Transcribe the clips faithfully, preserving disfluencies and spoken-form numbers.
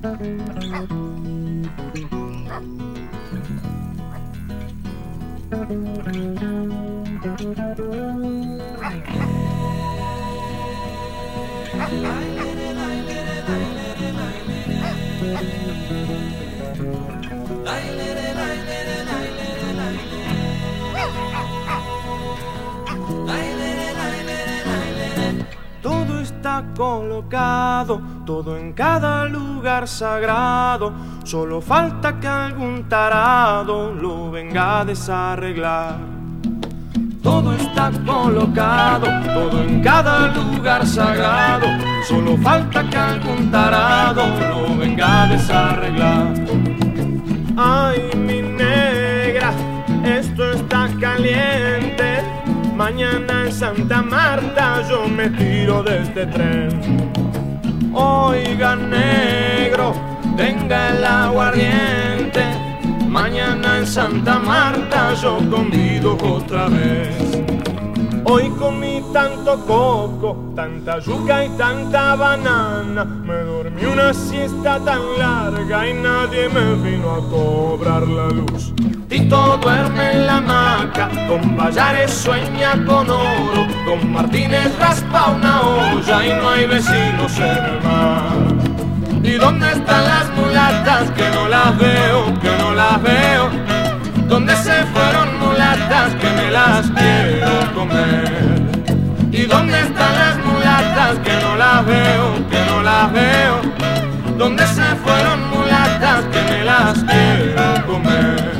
Todo está colocado, todo en cada lugar sagrado. Solo falta que algún tarado lo venga a desarreglar. Todo está colocado, todo en cada lugar sagrado. Solo falta que algún tarado lo venga a desarreglar. Ay, mi negra, esto está caliente. Mañana en Santa Marta yo me tiro de este tren. Oiga, negro, tenga el aguardiente. Mañana en Santa Marta yo convido otra vez. Hoy comí tanto coco, tanta yuca y tanta banana. Me dormí una siesta tan larga y nadie me vino a cobrar la luz. Tito duerme en la hamaca, Don Payares sueña con oro, Don Martínez raspa una olla y no hay vecinos en el mar. ¿Y dónde están las mulatas? Que no las veo, que no las veo. ¿Dónde se fueron mulatas? Que me las quiero comer. ¿Y dónde están las mulatas? Que no las veo, que no las veo. ¿Dónde se fueron mulatas? Que me las quiero comer.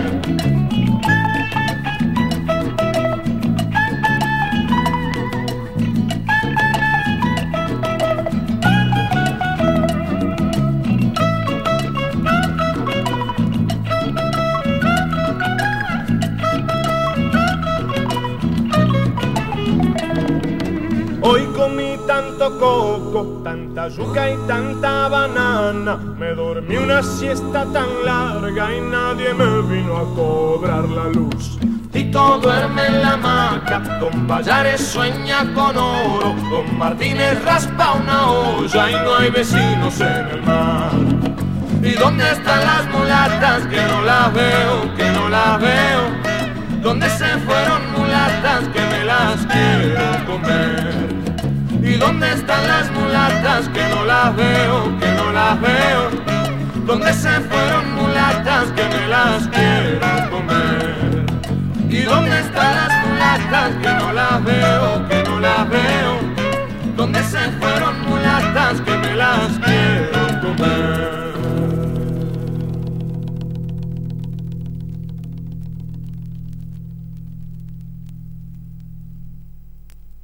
Hoy comí tanto coco, tanta yuca y tanta banana. Me dormí una siesta tan larga y nadie me vino a cobrar la luz. Tito duerme en la hamaca, Don Payares sueña con oro, Don Martínez raspa una olla y no hay vecinos en el mar. ¿Y dónde están las mulatas? Que no las veo, que no las veo. ¿Dónde se fueron mulatas? Que me las quiero comer. ¿Y dónde están las mulatas? Que no las veo, que no las veo. ¿Dónde se fueron mulatas? Que me las quiero comer. ¿Y dónde están las mulatas? Que no las veo, que no las veo. ¿Dónde se fueron